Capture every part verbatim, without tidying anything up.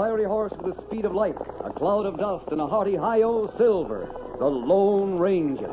fiery horse with the speed of light, a cloud of dust, and a hearty hi-yo Silver, the Lone Ranger.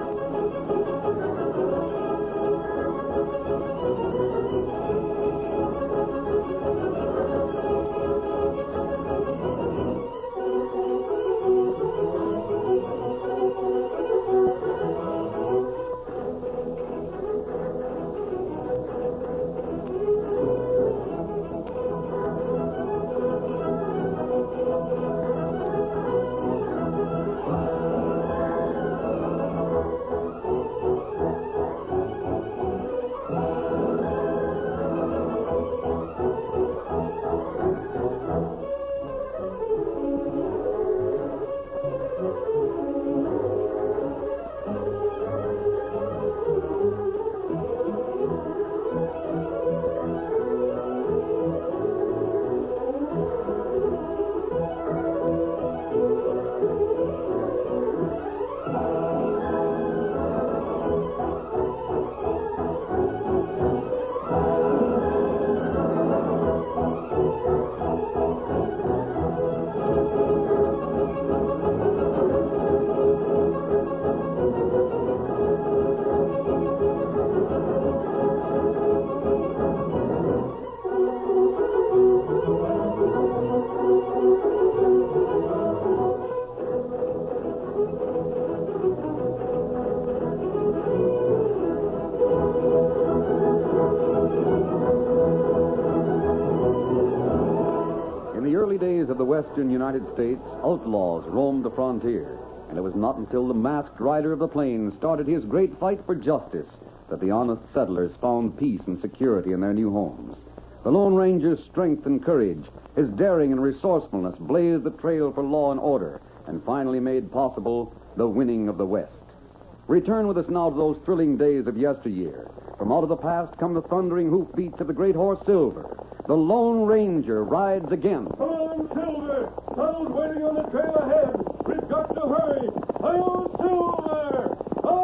Of the western United States, outlaws roamed the frontier, and it was not until the masked rider of the plains started his great fight for justice that the honest settlers found peace and security in their new homes. The Lone Ranger's strength and courage, his daring and resourcefulness blazed the trail for law and order, and finally made possible the winning of the West. Return with us now to those thrilling days of yesteryear. From out of the past come the thundering hoofbeats of the great horse Silver. The Lone Ranger rides again. Come on, Silver! Tunnel's waiting on the trail ahead. We've got to hurry. Hi on, Silver!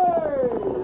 Hi!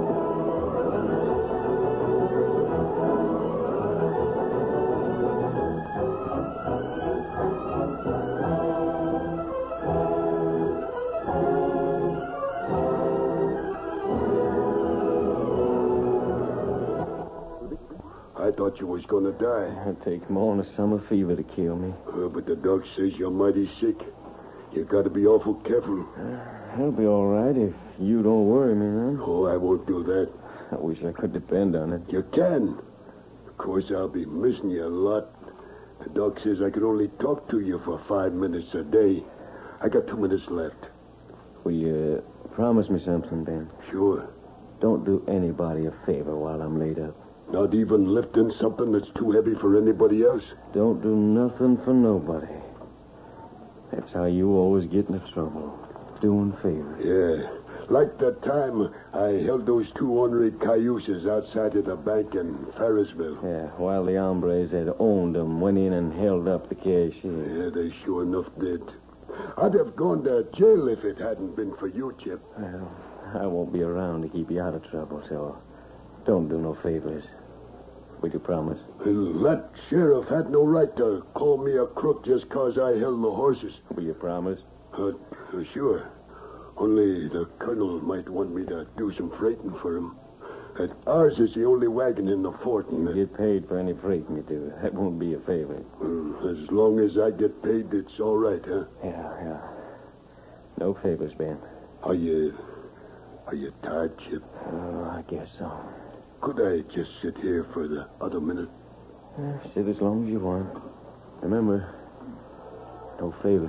I thought you was gonna die. It'd take more than a summer fever to kill me. Uh, but the doc says you're mighty sick. You gotta be awful careful. Uh, I'll be all right if you don't worry me, man. Oh, I won't do that. I wish I could depend on it. You can. Of course, I'll be missing you a lot. The doc says I can only talk to you for five minutes a day. I got two minutes left. Will you uh, promise me something, Ben? Sure. Don't do anybody a favor while I'm laid up. Not even lifting something that's too heavy for anybody else? Don't do nothing for nobody. That's how you always get into trouble. Doing favors. Yeah. Like that time I held those two ornery cayuses outside of the bank in Ferrisville. Yeah, while the hombres that owned them went in and held up the cashier. Yeah, they sure enough did. I'd have gone to jail if it hadn't been for you, Chip. Well, I won't be around to keep you out of trouble, so don't do no favors. Will you promise? Well, that sheriff had no right to call me a crook just 'cause I held the horses. Will you promise? Uh, uh, sure. Only the colonel might want me to do some freighting for him. Uh, ours is the only wagon in the fort. You get paid for any freighting you do. That won't be a favor. Uh, as long as I get paid, it's all right, huh? Yeah, yeah. No favors, Ben. Are you... Are you tired, Chip? Oh, I guess so. Could I just sit here for the other minute? Yeah, sit as long as you want. Remember, no favors.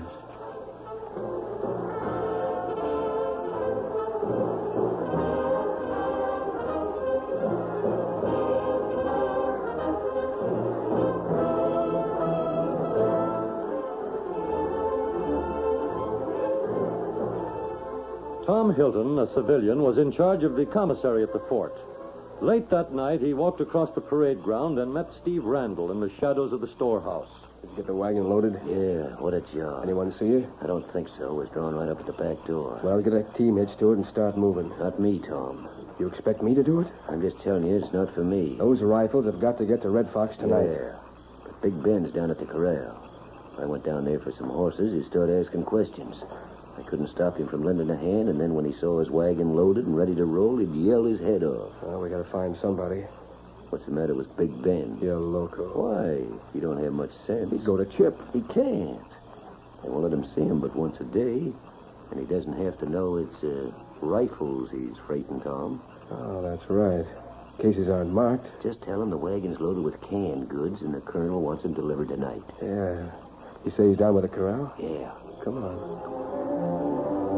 Tom Hilton, a civilian, was in charge of the commissary at the fort. Late that night, he walked across the parade ground and met Steve Randall in the shadows of the storehouse. Did you get the wagon loaded? Yeah, what a job. Anyone see you? I don't think so. It was drawn right up at the back door. Well, get a team hitched to it and start moving. Not me, Tom. You expect me to do it? I'm just telling you, it's not for me. Those rifles have got to get to Red Fox tonight. Yeah. But Big Ben's down at the corral. I went down there for some horses. He started asking questions. I couldn't stop him from lending a hand, and then when he saw his wagon loaded and ready to roll, he'd yell his head off. Well, we gotta find somebody. What's the matter with Big Ben? You're loco. Why? You don't have much sense. He'd go to Chip. He can't. They won't let him see him but once a day. And he doesn't have to know it's uh, rifles he's freighting, Tom. Oh, that's right. Cases aren't marked. Just tell him the wagon's loaded with canned goods and the colonel wants them delivered tonight. Yeah. You say he's down by the corral? Yeah. Come on.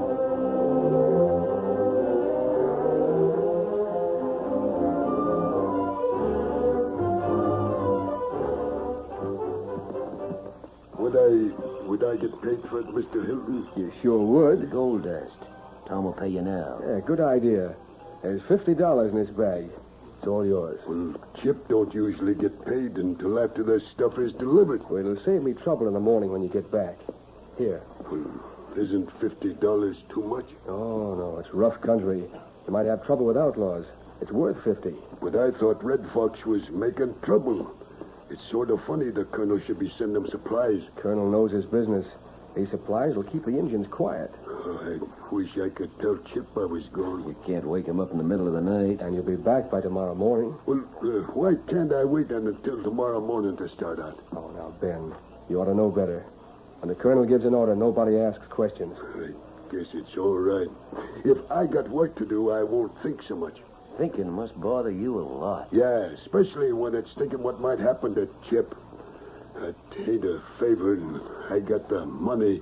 Would I, would I get paid for it, Mister Hilton? You sure would. Gold dust. Tom will pay you now. Yeah, good idea. There's fifty dollars in this bag. It's all yours. Well, Chip don't usually get paid until after the stuff is delivered. Well, it'll save me trouble in the morning when you get back. Here. Well, isn't fifty dollars too much? Oh, no, it's rough country. You might have trouble with outlaws. It's worth fifty. But I thought Red Fox was making trouble. It's sort of funny the colonel should be sending them supplies. Colonel knows his business. These supplies will keep the Indians quiet. Oh, I wish I could tell Chip I was gone. You can't wake him up in the middle of the night. And you'll be back by tomorrow morning. Well, uh, why can't I wait until tomorrow morning to start out? Oh, now, Ben, you ought to know better. When the colonel gives an order, nobody asks questions. I guess it's all right. If I got work to do, I won't think so much. Thinking must bother you a lot. Yeah, especially when it's thinking what might happen to Chip. I'd hate a favor, and I got the money.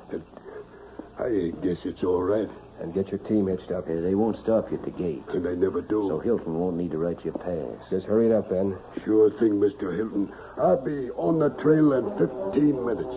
I guess it's all right. And get your team hitched up. Uh, they won't stop you at the gate. And I never do. So Hilton won't need to write you a pass. Just hurry it up, Ben. Sure thing, Mister Hilton. I'll be on the trail in fifteen minutes.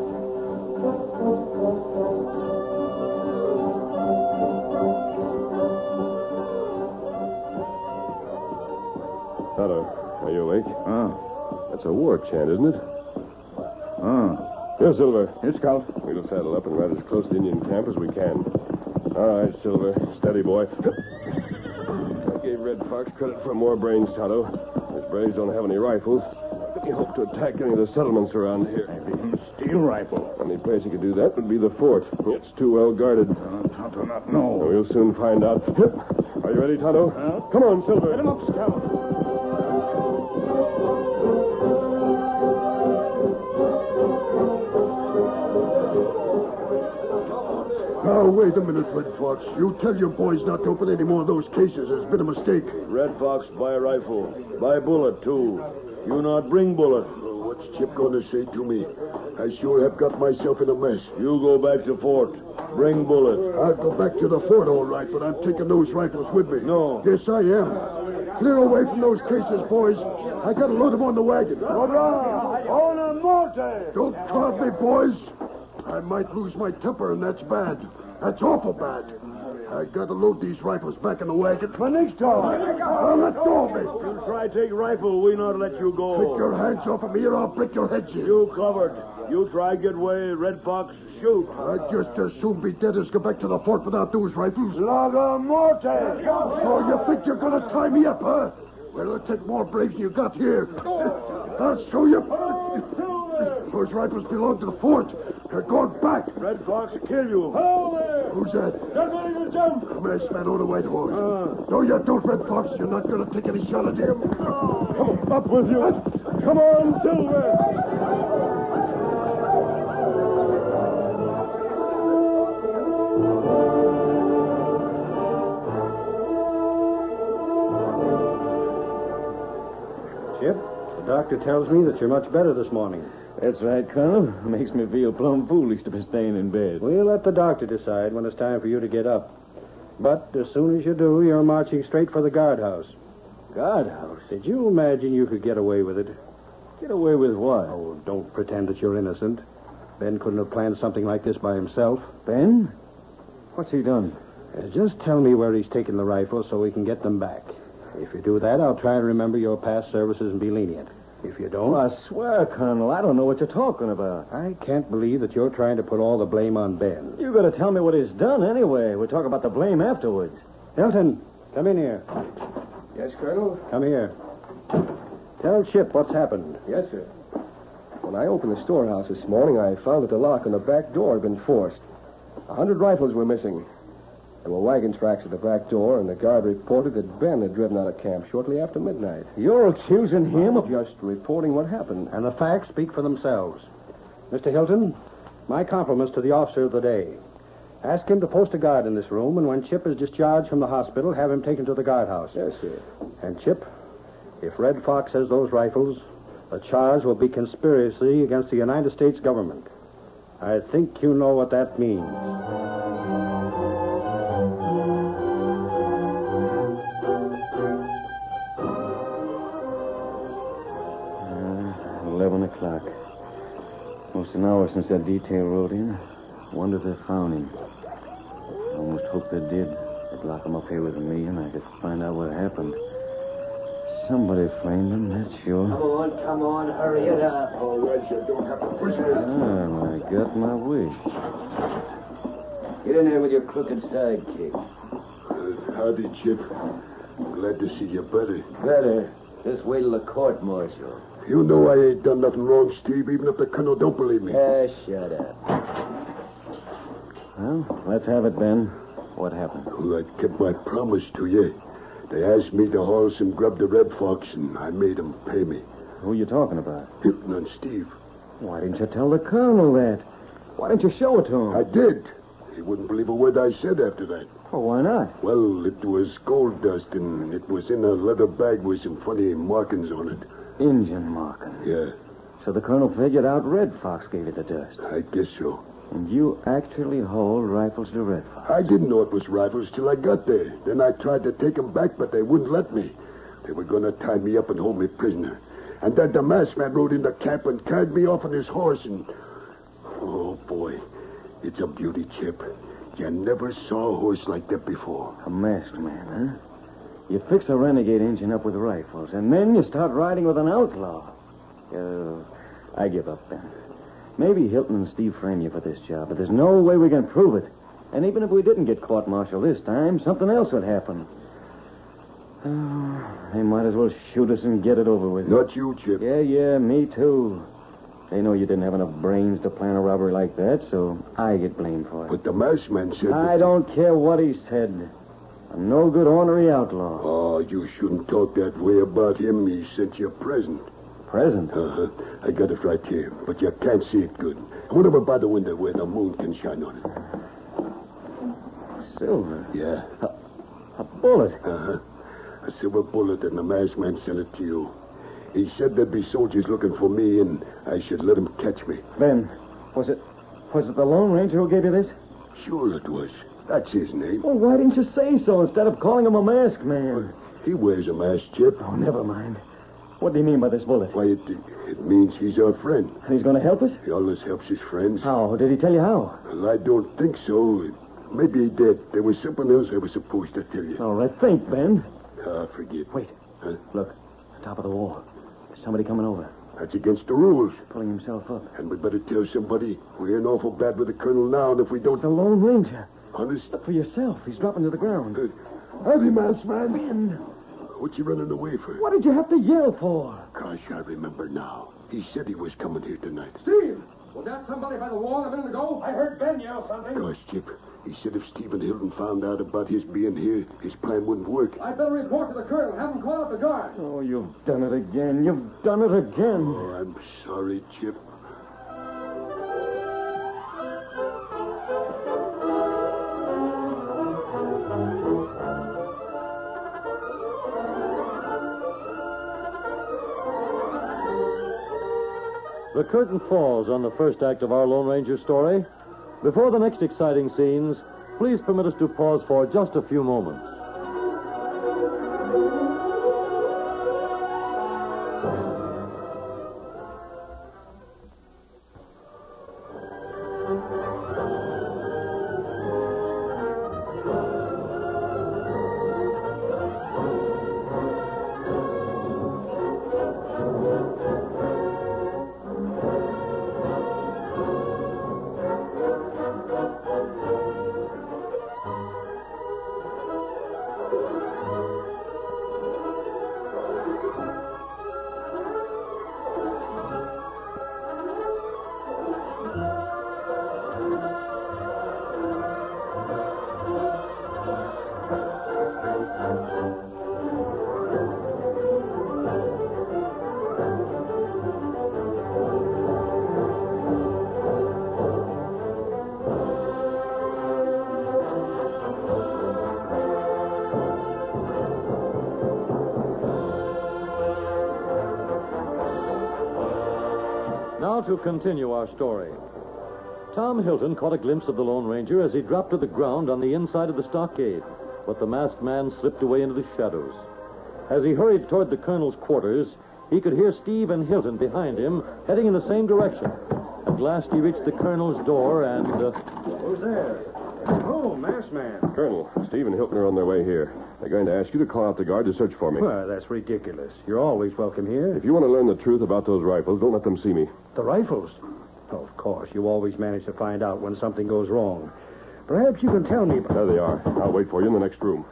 Tonto, are you awake? Ah. That's a war chant, isn't it? Ah. Here, Silver. Here, Scout. We'll saddle up and ride as close to Indian camp as we can. All right, Silver. Steady, boy. I gave Red Fox credit for more brains, Tonto. His braves don't have any rifles. He hoped to attack any of the settlements around here. Maybe steel rifle. The only place he could do that would be the fort. It's too well guarded. Uh, Tonto not know. We'll soon find out. Are you ready, Tonto? Huh? Come on, Silver. Get him up, Scout. Now, wait a minute, Red Fox. You tell your boys not to open any more of those cases. There's been a mistake. Red Fox, buy a rifle. Buy bullet, too. You not bring bullet. Oh, what's Chip going to say to me? I sure have got myself in a mess. You go back to fort. Bring bullet. I'll go back to the fort, all right, but I'm taking those rifles with me. No. Yes, I am. Clear away from those cases, boys. I got to load them on the wagon. On a mortar! Don't crowd me, boys. I might lose my temper, and that's bad. That's awful bad. I got to load these rifles back in the wagon. For next time. Now let go of me. You try take rifle, we not let you go. Take your hands off of me, or I'll break your heads in. You covered. You try get away, Red Fox, shoot. I'd just as soon be dead as go back to the fort without those rifles. Laga mortar! So you think you're going to tie me up, huh? Well, it'll take more braves than you got here. I'll show you. Those rifles belong to the fort. They're going back. Red Fox will kill you. Hello there! Who's that? Get ready to jump! Come here, man, on the white horse. No, you don't, Red Fox. You're not going to take any shot at him. Come up with you. Come on, Silver! Chip, the doctor tells me that you're much better this morning. That's right, Colonel. Makes me feel plumb foolish to be staying in bed. We'll let the doctor decide when it's time for you to get up. But as soon as you do, you're marching straight for the guardhouse. Guardhouse? Did you imagine you could get away with it? Get away with what? Oh, don't pretend that you're innocent. Ben couldn't have planned something like this by himself. Ben? What's he done? Uh, just tell me where he's taken the rifles so we can get them back. If you do that, I'll try to remember your past services and be lenient. If you don't... Well, I swear, Colonel, I don't know what you're talking about. I can't believe that you're trying to put all the blame on Ben. You got to tell me what he's done anyway. We'll talk about the blame afterwards. Hilton, come in here. Yes, Colonel? Come here. Tell Chip what's happened. Yes, sir. Well, When I opened the storehouse this morning, I found that the lock on the back door had been forced. A hundred rifles were missing. There were wagon tracks at the back door, and the guard reported that Ben had driven out of camp shortly after midnight. You're accusing him of... Just reporting what happened. And the facts speak for themselves. Mister Hilton, my compliments to the officer of the day. Ask him to post a guard in this room, and when Chip is discharged from the hospital, have him taken to the guardhouse. Yes, sir. And, Chip, if Red Fox has those rifles, the charge will be conspiracy against the United States government. I think you know what that means. Uh, Eleven o'clock. Almost an hour since that detail rode in. Wonder if they found him. I almost hoped they did. They'd lock him up here with me, and I could find out what happened. Somebody framed him, that's sure. Come on, come on, hurry it up. All right, you don't have to push it. Ah, I got my wish. Get in there with your crooked sidekick. Uh, howdy, Chip. Glad to see you better. Better. Just wait till the court-martial. You know I ain't done nothing wrong, Steve, even if the colonel don't believe me. Ah, shut up. Well, let's have it, Ben. What happened? Well, I kept my promise to you. They asked me to haul some grub to Red Fox, and I made them pay me. Who are you talking about? Hilton and Steve. Why didn't you tell the colonel that? Why didn't you show it to him? I did. He wouldn't believe a word I said after that. Well, why not? Well, it was gold dust, and it was in a leather bag with some funny markings on it. Injun marking. Yeah, So the colonel figured out Red Fox gave you the dust. I guess so. And you actually hauled rifles to Red Fox. I didn't know it was rifles till I got there. Then I tried to take them back, but they wouldn't let me. They were going to tie me up and hold me prisoner. And then the masked man rode into camp and carried me off on his horse and... Oh, boy. It's a beauty, Chip. You never saw a horse like that before. A masked man, huh? You fix a renegade engine up with rifles, and then you start riding with an outlaw. Uh, I give up, Ben. Maybe Hilton and Steve frame you for this job, but there's no way we can prove it. And even if we didn't get court-martialed this time, something else would happen. Oh, they might as well shoot us and get it over with. Not you, Chip. Yeah, yeah, me too. They know you didn't have enough brains to plan a robbery like that, so I get blamed for it. But the masked man said... I that... don't care what he said. A no-good ornery outlaw. Oh, you shouldn't talk that way about him. He sent you a present. Present? Uh-huh. I got it right here, but you can't see it good. Put over by the window where the moon can shine on it. Silver? Yeah. A, a bullet? Uh-huh. A silver bullet, and the masked man sent it to you. He said there'd be soldiers looking for me, and I should let them catch me. Ben, was it was it the Lone Ranger who gave you this? Sure it was. That's his name. Well, why didn't you say so instead of calling him a masked man? He wears a mask, Chip. Oh, never mind. What do you mean by this bullet? Why, it, it means he's our friend. And he's going to help us? He always helps his friends. How? Did he tell you how? Well, I don't think so. Maybe he did. There was something else I was supposed to tell you. All right, think, Ben. Ah, forget. Wait. Huh? Look, the top of the wall. There's somebody coming over. That's against the rules. Pulling himself up. And we'd better tell somebody. We're in awful bad with the colonel now, and if we don't... The Lone Ranger. Honest? Look for yourself. He's dropping to the ground. Good. Howdy, masked man. Ben, What you running away for? what did you have to yell for? Gosh, I remember now. He said he was coming here tonight. Steve! Was that somebody by the wall a minute ago? I heard Ben yell something. Gosh, Chip. He said if Stephen Hilton found out about his being here, his plan wouldn't work. I better report to the colonel. Have him call up the guard. Oh, you've done it again. You've done it again. Oh, I'm sorry, Chip. The curtain falls on the first act of our Lone Ranger story. Before the next exciting scenes, please permit us to pause for just a few moments. Now to continue our story. Tom Hilton caught a glimpse of the Lone Ranger as he dropped to the ground on the inside of the stockade, but the masked man slipped away into the shadows. As he hurried toward the colonel's quarters, he could hear Steve and Hilton behind him, heading in the same direction. At last he reached the colonel's door and... Uh... Who's there? Oh, masked man. Colonel, Steve and Hilton are on their way here. They're going to ask you to call out the guard to search for me. Well, that's ridiculous. You're always welcome here. If you want to learn the truth about those rifles, don't let them see me. The rifles? Oh, of course. You always manage to find out when something goes wrong. Perhaps you can tell me... There they are. I'll wait for you in the next room.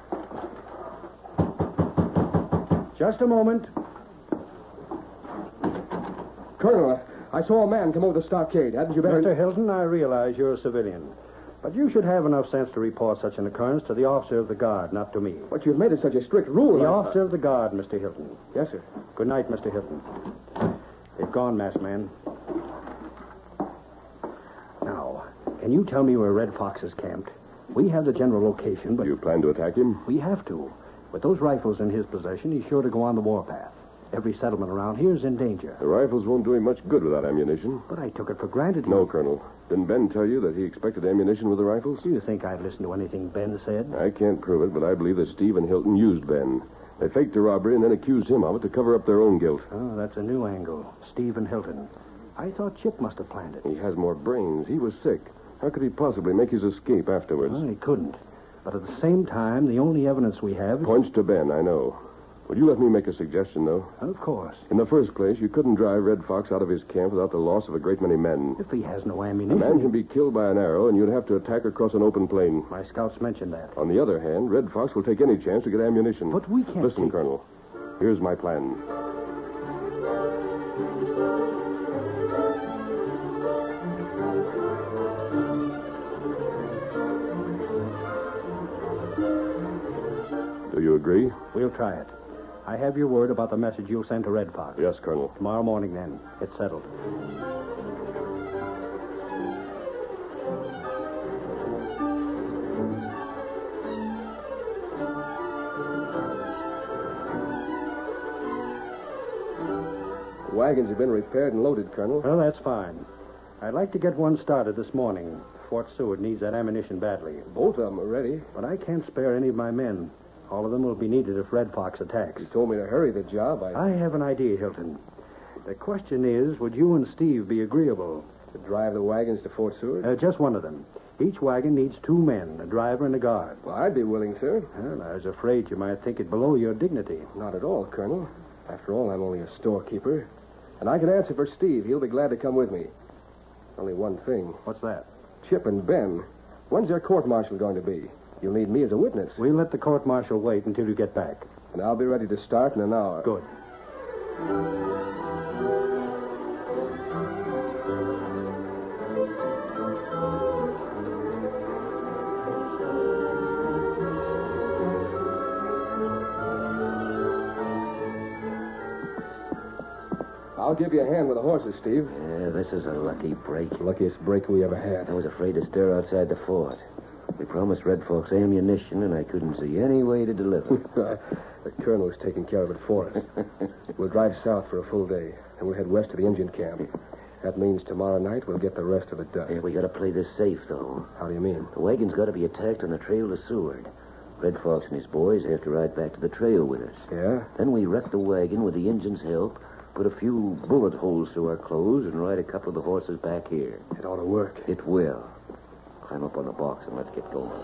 Just a moment. Colonel, I saw a man come over the stockade. Hadn't you better... Mister Hilton, I realize you're a civilian. But you should have enough sense to report such an occurrence to the officer of the guard, not to me. But you've made it such a strict rule. The I... officer of the guard, Mister Hilton. Yes, sir. Good night, Mister Hilton. They've gone, masked man. Now, can you tell me where Red Fox is camped? We have the general location, but... You plan to attack him? We have to. With those rifles in his possession, he's sure to go on the warpath. Every settlement around here is in danger. The rifles won't do him much good without ammunition. But I took it for granted. No, Colonel. Didn't Ben tell you that he expected ammunition with the rifles? Do you think I'd listen to anything Ben said? I can't prove it, but I believe that Steve and Hilton used Ben. They faked the robbery and then accused him of it to cover up their own guilt. Oh, that's a new angle. Steve and Hilton. I thought Chip must have planned it. He has more brains. He was sick. How could he possibly make his escape afterwards? Well, he couldn't. But at the same time, the only evidence we have is... Points to Ben, I know. Would you let me make a suggestion, though? Of course. In the first place, you couldn't drive Red Fox out of his camp without the loss of a great many men. If he has no A ammunition... man can be killed by an arrow, and you'd have to attack across an open plain. My scouts mentioned that. On the other hand, Red Fox will take any chance to get ammunition. But we can't Listen, take... Colonel. Here's my plan. Do you agree? We'll try it. I have your word about the message you'll send to Red Fox. Yes, Colonel. Tomorrow morning, then. It's settled. The wagons have been repaired and loaded, Colonel. Well, that's fine. I'd like to get one started this morning. Fort Seward needs that ammunition badly. Both of them are ready. But I can't spare any of my men. All of them will be needed if Red Fox attacks. You told me to hurry the job. I... I have an idea, Hilton. The question is, would you and Steve be agreeable? To drive the wagons to Fort Seward? Uh, just one of them. Each wagon needs two men, a driver and a guard. Well, I'd be willing, sir. Well, I was afraid you might think it below your dignity. Not at all, Colonel. After all, I'm only a storekeeper. And I can answer for Steve. He'll be glad to come with me. Only one thing. What's that? Chip and Ben. When's their court-martial going to be? You'll need me as a witness. We'll let the court-martial wait until you get back. And I'll be ready to start in an hour. Good. I'll give you a hand with the horses, Steve. Yeah, this is a lucky break. Luckiest break we ever had. I was afraid to stir outside the fort. We promised Red Fox ammunition, and I couldn't see any way to deliver. The colonel's taking care of it for us. We'll drive south for a full day, and we'll head west to the Indian camp. That means tomorrow night we'll get the rest of it done. Yeah, we gotta play this safe, though. How do you mean? The wagon's gotta be attacked on the trail to Seward. Red Fox and his boys have to ride back to the trail with us. Yeah? Then we wreck the wagon with the Injun's help, put a few bullet holes through our clothes, and ride a couple of the horses back here. It ought to work. It will. Climb up on the box and let's get going.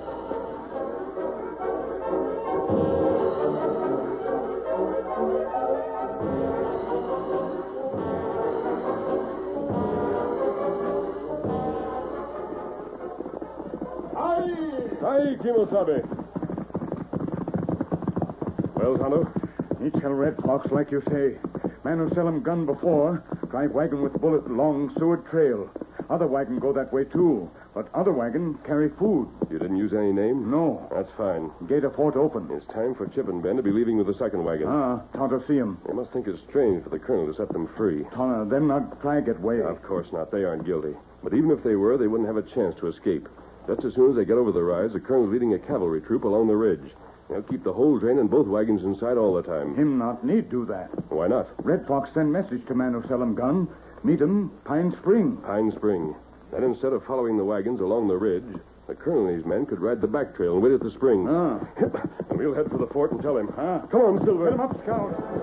Hi, Kimosabe. Well, Tonto? Me tell Red Fox like you say. Man who sell him gun before, drive wagon with bullet along Seward Trail. Other wagon go that way, too. But other wagon carry food. You didn't use any name? No. That's fine. Gate of fort open. It's time for Chip and Ben to be leaving with the second wagon. Ah, Tonto see him. They must think it's strange for the colonel to set them free. Tonto, them not try get way. Of course not. They aren't guilty. But even if they were, they wouldn't have a chance to escape. Just as soon as they get over the rise, the colonel's leading a cavalry troop along the ridge. They'll keep the whole train and both wagons inside all the time. Him not need do that. Why not? Red Fox send message to man who sell him gun. Meet him Pine Spring. Pine Spring. Then instead of following the wagons along the ridge, the colonel and his men could ride the back trail and wait at the spring. Ah. We'll head for the fort and tell him. Ah. Come on, Silver. Get him up, Scout.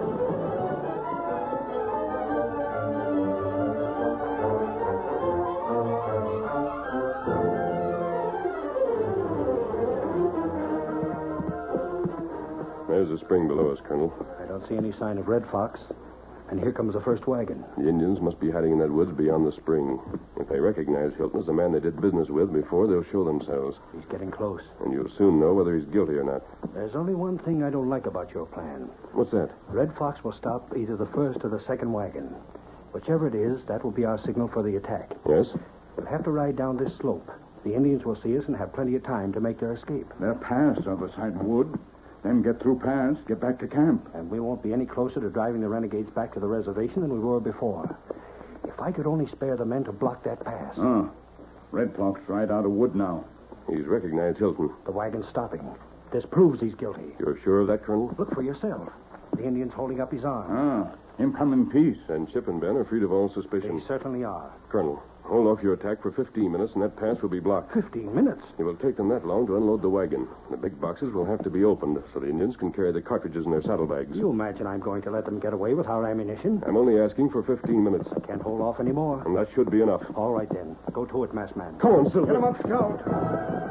There's the spring below us, Colonel. I don't see any sign of Red Fox. And here comes the first wagon. The Indians must be hiding in that woods beyond the spring. If they recognize Hilton as the man they did business with before, they'll show themselves. He's getting close. And you'll soon know whether he's guilty or not. There's only one thing I don't like about your plan. What's that? Red Fox will stop either the first or the second wagon. Whichever it is, that will be our signal for the attack. Yes? We'll have to ride down this slope. The Indians will see us and have plenty of time to make their escape. They're past other side wood. Then get through pass, get back to camp. And we won't be any closer to driving the renegades back to the reservation than we were before. If I could only spare the men to block that pass. Oh. Red Fox right out of wood now. He's recognized Hilton. The wagon's stopping. This proves he's guilty. You're sure of that, Colonel? Look for yourself. The Indian's holding up his arm. Ah, him come in peace. And Chip and Ben are freed of all suspicion. They certainly are. Colonel, hold off your attack for fifteen minutes, and that pass will be blocked. Fifteen minutes? It will take them that long to unload the wagon. The big boxes will have to be opened so the Indians can carry the cartridges in their saddlebags. You imagine I'm going to let them get away with our ammunition? I'm only asking for fifteen minutes. I can't hold off anymore. And that should be enough. All right, then. Go to it, masked man. Come on, Silver. Get him up, Scout.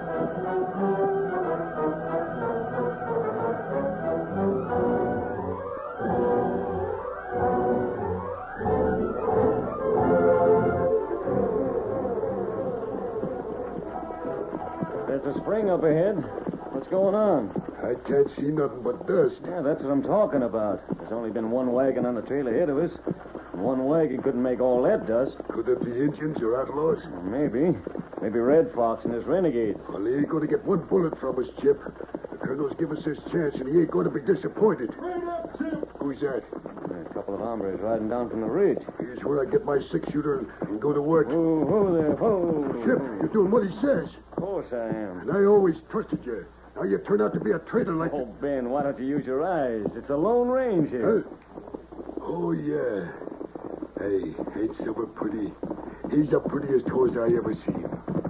There's a spring up ahead. What's going on? I can't see nothing but dust. Yeah, that's what I'm talking about. There's only been one wagon on the trail ahead of us. And one wagon couldn't make all that dust. Could it be Indians or outlaws? Maybe. Maybe Red Fox and his renegades. Well, he ain't going to get one bullet from us, Chip. The colonel's give us his chance, and he ain't going to be disappointed. Who's that? A couple of hombres riding down from the ridge. Here's where I get my six-shooter and, and go to work. Whoa, whoa there, whoa. Chip, you're doing what he says. Of course I am. And I always trusted you. Now you turn out to be a traitor like... Oh, Ben, why don't you use your eyes? It's a Lone Ranger. Huh? Oh, yeah. Hey, ain't Silver pretty? He's the prettiest horse I ever seen.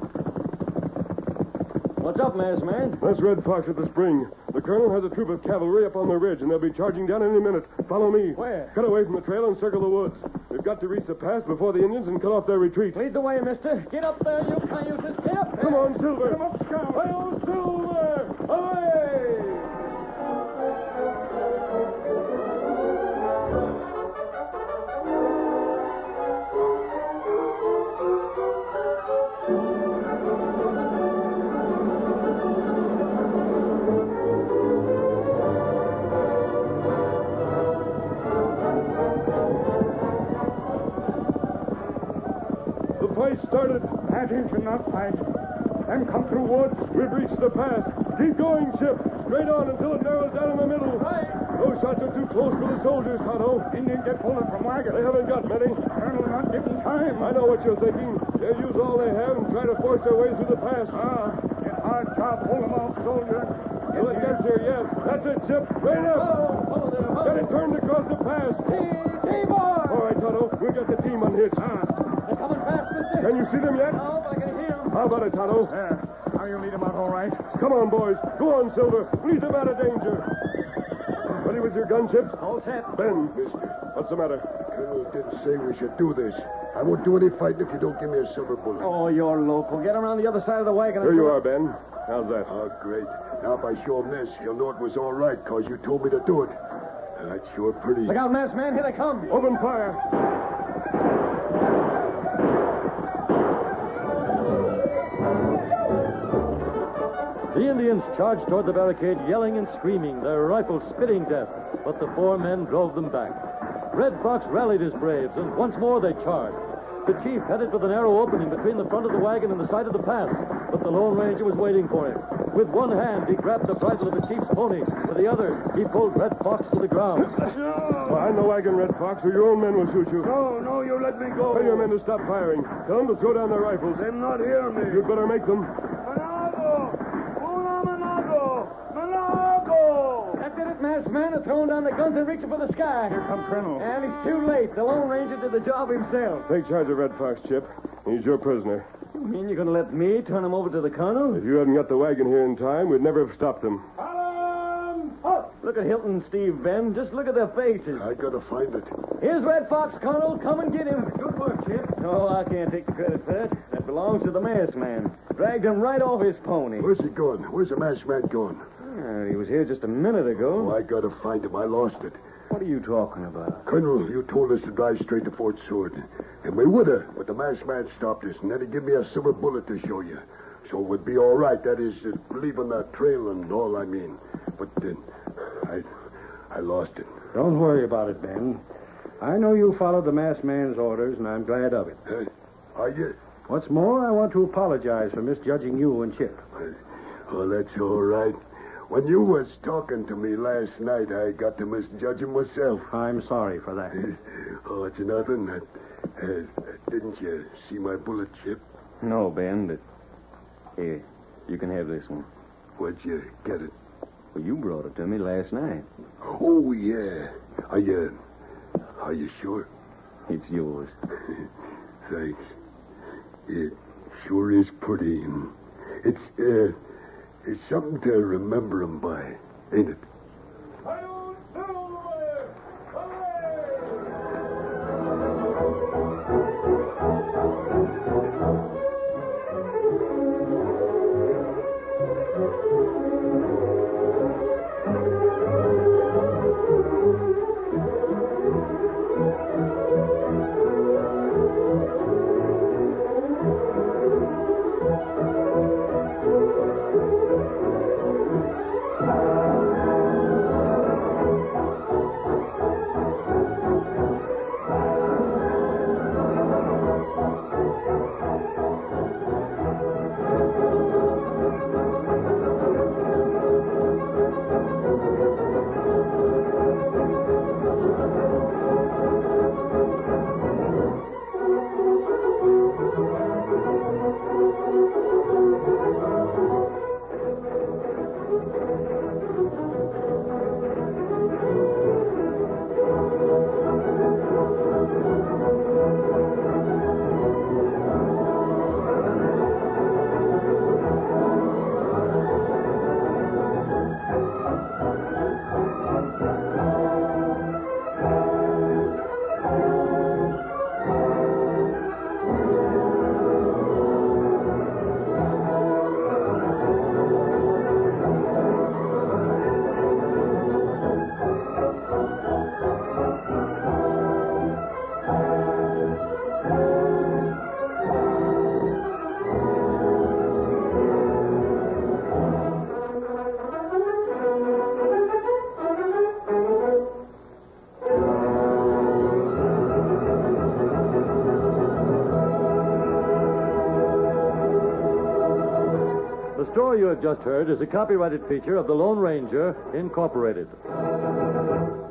What's up, masked man? That's Red Fox at the spring. The colonel has a troop of cavalry up on the ridge, and they'll be charging down any minute. Follow me. Where? Cut away from the trail and circle the woods. We've got to reach the pass before the Indians and cut off their retreat. Lead the way, mister. Get up there, you cayuses. Get up there. Come on, Silver. Get him up, Scout. Hi-yo, Silver! Away! Started. That Injun not fight. Them come through woods. We've reached the pass. Keep going, Chip. Straight on until it narrows down in the middle. Right. Those shots are too close for the soldiers, Tonto. Indian get pulling from wagon. They haven't got many. Colonel not giving time. I know what you're thinking. They'll use all they have and try to force their way through the pass. Ah, get hard job. Pull them off, soldier. Till it gets here, yes. That's it, Chip. Right up. Get it turned across the pass. Team on! All right, Tonto. We've got the team unhitched. Ah. They're coming fast, mister. Can you see them yet? No, but I can hear them. How about it, Tonto? There. Now you lead them out all right. Come on, boys. Go on, Silver. Lead them out of danger. Ready with your gun, Chip? All set. Ben, Mister, what's the matter? the colonel didn't say we should do this. I won't do any fighting if you don't give me a silver bullet. Oh, you're local. Get around the other side of the wagon. Here you are, Ben. How's that? Oh, great. Now if I show him this, he'll know it was all right, because you told me to do it. That's sure pretty. Look out, masked man. Here they come. Open fire. The Indians charged toward the barricade, yelling and screaming, their rifles spitting death, but the four men drove them back. Red Fox rallied his braves, and once more they charged. The chief headed for the narrow opening between the front of the wagon and the side of the pass, but the Lone Ranger was waiting for him. With one hand, he grabbed the bridle of the chief's pony. With the other, he pulled Red Fox to the ground. Behind the wagon, Red Fox, or your own men will shoot you. No, no, you let me go. Tell your men to stop firing. Tell them to throw down their rifles. Them not hear me. You'd better make them. Manago! Una Manago! Manago! masked man is throwing down the guns and reaching for the sky. Here come Colonel. And he's too late. The Lone Ranger did the job himself. Take charge of Red Fox, Chip. He's your prisoner. You mean you're going to let me turn him over to the colonel? If you hadn't got the wagon here in time, we'd never have stopped them. Look at Hilton and Steve, Ben. Just look at their faces. I gotta find it. Here's Red Fox, Colonel. Come and get him. Good work, Chip. Oh, I can't take the credit for that. That belongs to the masked man. Dragged him right off his pony. Where's he going? Where's the masked man going? Uh, he was here just a minute ago. Oh, I gotta find him. I lost it. What are you talking about? Colonel, you told us to drive straight to Fort Seward. And we would have, but the masked man stopped us, and then he gave me a silver bullet to show you. So it would be all right. That is, uh, leaving the trail and all, I mean. But uh, I... I lost it. Don't worry about it, Ben. I know you followed the masked man's orders, and I'm glad of it. Uh, are you? What's more, I want to apologize for misjudging you and Chip. Uh, oh, that's all right. When you was talking to me last night, I got to misjudge him myself. I'm sorry for that. Oh, it's nothing. Uh, uh, didn't you see my bullet, Chip? No, Ben, but... Here, you can have this one. Where'd you get it? Well, you brought it to me last night. Oh, yeah. Are you... Are you sure? It's yours. Thanks. It sure is pretty. It's, uh... It's something to remember him by, ain't it? The story you have just heard is a copyrighted feature of the Lone Ranger, Incorporated.